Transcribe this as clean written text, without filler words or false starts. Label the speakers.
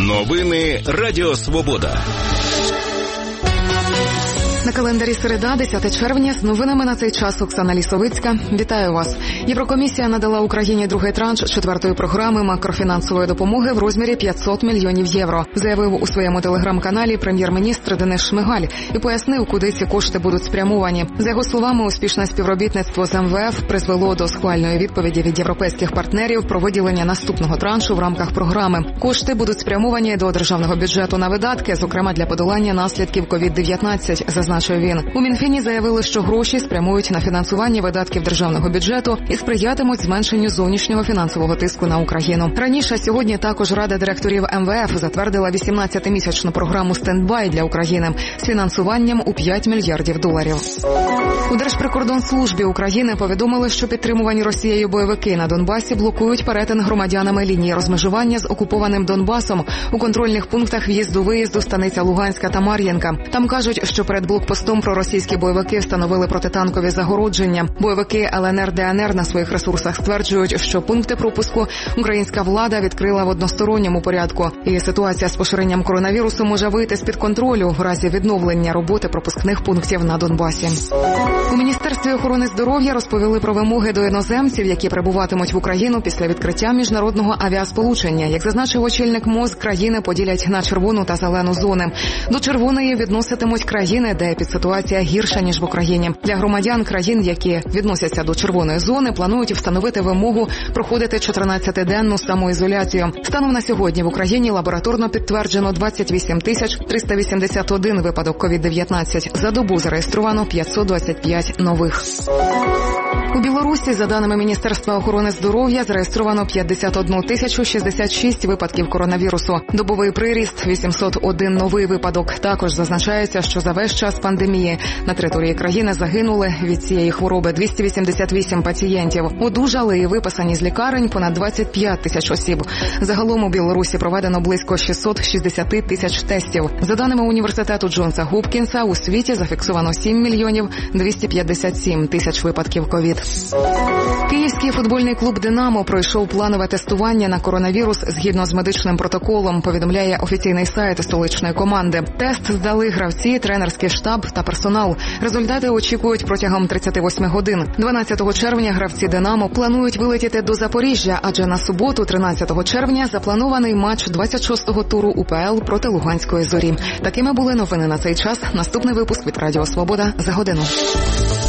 Speaker 1: Новини Радіо Свобода.
Speaker 2: На календарі середа, 10 червня, з новинами на цей час Оксана Лісовицька. Вітаю вас. Єврокомісія надала Україні другий транш 4-ї програми макрофінансової допомоги в розмірі 500 мільйонів євро, заявив у своєму телеграм-каналі прем'єр-міністр Денис Шмигаль і пояснив, куди ці кошти будуть спрямовані. За його словами, успішне співробітництво з МВФ призвело до схвальної відповіді від європейських партнерів про виділення наступного траншу в рамках програми. Кошти будуть спрямовані до державного бюджету на видатки, зокрема для подолання наслідків COVID-19, зазначив він. У Мінфіні заявили, що гроші спрямують на фінансування видатків державного бюджету і сприятимуть зменшенню зовнішнього фінансового тиску на Україну. Раніше сьогодні також Рада директорів МВФ затвердила 18-місячну програму «Стендбай» для України з фінансуванням у $5 мільярдів. У Держприкордонслужбі України повідомили, що підтримувані Росією бойовики на Донбасі блокують перетин громадянами лінії розмежування з окупованим Донбасом у контрольних пунктах в'їзду-виїзду станиця Луганська та Мар'їнка. Там кажуть, що перед блокпостом проросійські бойовики встановили протитанкові загородження. Бойовики ЛНР-ДНР на своїх ресурсах стверджують, що пункти пропуску українська влада відкрила в односторонньому порядку. І ситуація з поширенням коронавірусу може вийти з-під контролю в разі відновлення роботи пропускних пунктів на Донбасі. У Міністерстві охорони здоров'я розповіли про вимоги до іноземців, які прибуватимуть в Україну після відкриття міжнародного авіасполучення. Як зазначив очільник МОЗ, країни поділять на червону та зелену зони. До червоної відноситимуть країни, де епідситуація гірша, ніж в Україні. Для громадян країн, які відносяться до червоної зони, планують встановити вимогу проходити 14-денну самоізоляцію. Станом на сьогодні в Україні лабораторно підтверджено 28 381 випадок COVID-19. За добу зареєстровано 525 нових. У Білорусі, за даними Міністерства охорони здоров'я, зареєстровано 51 066 випадків коронавірусу. Добовий приріст – 801 новий випадок. Також зазначається, що за весь час пандемії на території країни загинули від цієї хвороби 288 пацієнтів. Одужали і виписані з лікарень понад 25 тисяч осіб. Загалом у Білорусі проведено близько 660 тисяч тестів. За даними університету Джонса Гопкінса, у світі зафіксовано 7 мільйонів 257 тисяч випадків ковід. Київський футбольний клуб «Динамо» пройшов планове тестування на коронавірус згідно з медичним протоколом, повідомляє офіційний сайт столичної команди. Тест здали гравці, тренерський штаб та персонал. Результати очікують протягом 38 годин. 12 червня гравці «Динамо» планують вилетіти до Запоріжжя, адже на суботу, 13 червня, запланований матч 26-го туру УПЛ проти Луганської «Зорі». Такими були новини на цей час. Наступний випуск від Радіо Свобода за годину.